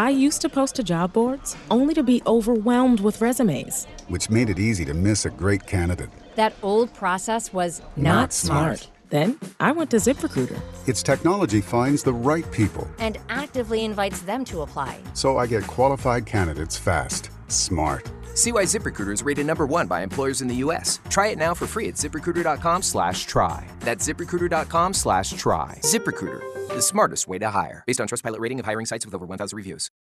I used to post to job boards only to be overwhelmed with resumes. Which made it easy to miss a great candidate. That old process was Not smart. Then I went to ZipRecruiter. Its technology finds the right people and actively invites them to apply. so I get qualified candidates fast. Smart. See why ZipRecruiter is rated #1 by employers in the U.S. Try it now for free at ZipRecruiter.com/try. That's ZipRecruiter.com/try. ZipRecruiter, the smartest way to hire. Based on Trustpilot rating of hiring sites with over 1,000 reviews.